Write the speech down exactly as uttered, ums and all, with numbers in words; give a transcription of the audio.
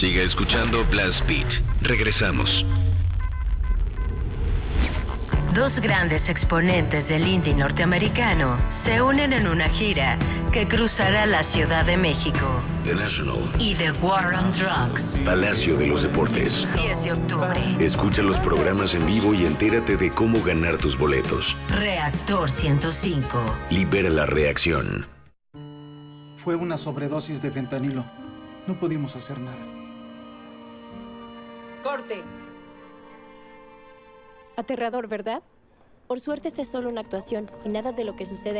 Siga escuchando Blast Beat. Regresamos. Dos grandes exponentes del indie norteamericano se unen en una gira que cruzará la Ciudad de México. The National Y The War on Drugs. Palacio de los Deportes. diez de octubre. Escucha los programas en vivo y entérate de cómo ganar tus boletos. Reactor ciento cinco. Libera la reacción. Fue una sobredosis de fentanilo. No pudimos hacer nada. ¡Corte! Aterrador, ¿verdad? Por suerte esta es solo una actuación y nada de lo que sucede